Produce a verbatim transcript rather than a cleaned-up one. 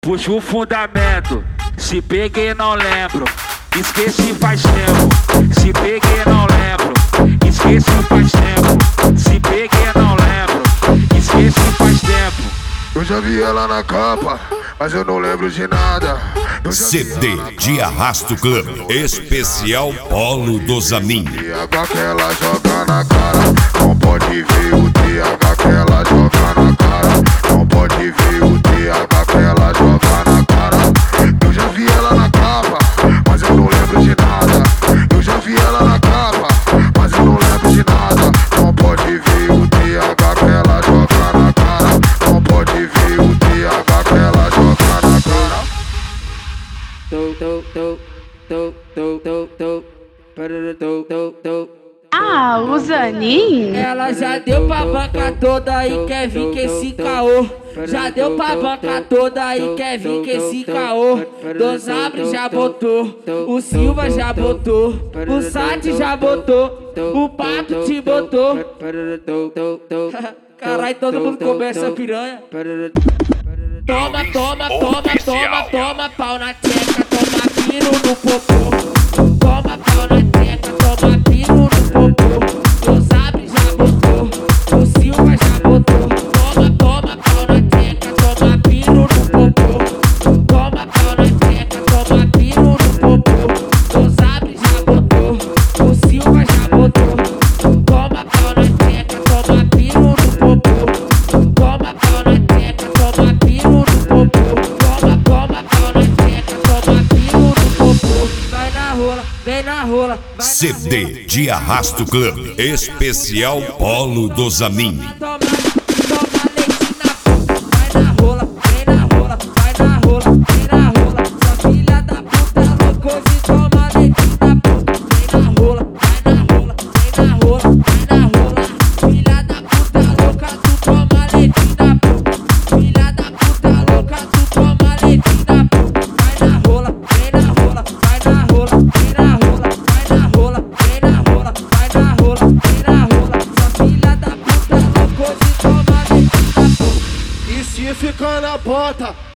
Puxa o fundamento, se peguei não lembro, esqueci faz tempo. Se peguei não lembro, esqueci faz tempo. Se peguei não lembro, esqueci faz tempo. Eu já vi ela na capa, mas eu não lembro de nada. C D de Arrasto Club, especial Polo do Zanin. O T H que ela joga na cara, não pode ver o T H que ela joga na cara. Não pode ver o T H que ela joga na cara. Eu já vi ela na capa, mas eu não lembro de nada. Eu já vi ela na capa, mas eu não lembro de nada. Não pode ver o T H que ela joga na cara. Não pode ver o T H que ela joga na cara. Tô, tô, tô, tô, tô, tô, tô, parará, tô, tô, tô. Ah, o Zanin? Ela já deu pra banca toda e quer vir com esse caô. Já deu pra banca toda e quer vir com esse caô. Dos Abre já botou, o Silva já botou, o Sati já botou, o Pato te botou. Caralho, todo mundo começa a piranha. Toma, toma, toma, toma, toma pau na tcheca, toma tiro no popô. Toma pau na tcheca, toma tiro no popô. Dos Abre já botou, o Silva já botou. Toma, toma pau na tcheca, toma tiro no popô. Toma pau na tcheca, toma tiro no popô. Dos Abre já botou, o Silva já botou. Toma pau na tcheca, toma tiro no popô. Toma pau na tcheca, toma tiro no popô. Toma, toma pau na tcheca, toma tiro no popô. Vai na rola, vem na rola, vai na C D de Arrasto Club, especial Polo do Zanin. Toma, toma leite na puta. Vai na rola, vem na rola, vai na rola, vem na rola. Sua filha da puta loucou e toma leite na puta. Vem na rola, vai na rola, vem na rola, vai na rola. Filha da puta louca, tu toma leite na puta. Filha da puta louca, tu toma leite na puta. Vai na rola, vem na rola, vai na rola, vem na rola, vai na rola, vem na rola, vai na rola, vem na rola. Sua filha da puta loucou e toma leite na puta. E se ficar na bota,